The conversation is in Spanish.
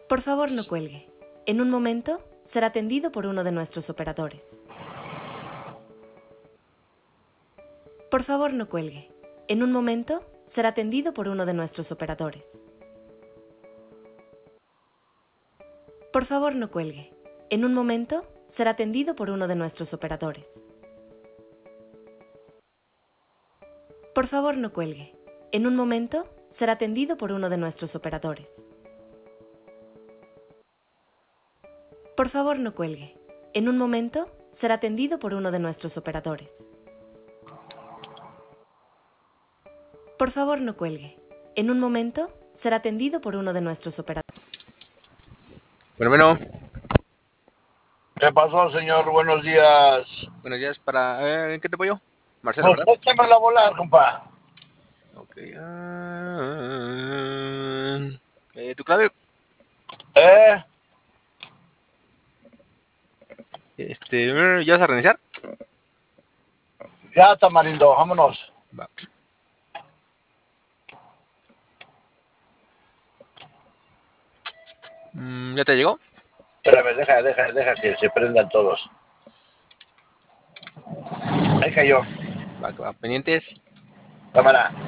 Por favor, no cuelgue. En un momento, será atendido por uno de nuestros operadores. Por favor, no cuelgue. En un momento, será atendido por uno de nuestros operadores. Por favor, no cuelgue. En un momento, será atendido por uno de nuestros operadores. Por favor, no cuelgue. En un momento, será atendido por uno de nuestros operadores. Por favor, no cuelgue. En un momento, será atendido por uno de nuestros operadores. Por favor, no cuelgue. En un momento, será atendido por uno de nuestros operadores. Bueno. ¿Qué pasó, señor? Buenos días. Buenos días. ¿En qué te apoyo? Marcelo, Pues ¿verdad? échame la volar, compa. Ok. ¿Tu clave? ¿Ya vas a reiniciar? Ya, Tamarindo, vámonos. Va. ¿Ya te llegó? Espérame, deja que se prendan todos. Ahí cayó. Va, pendientes. Cámara.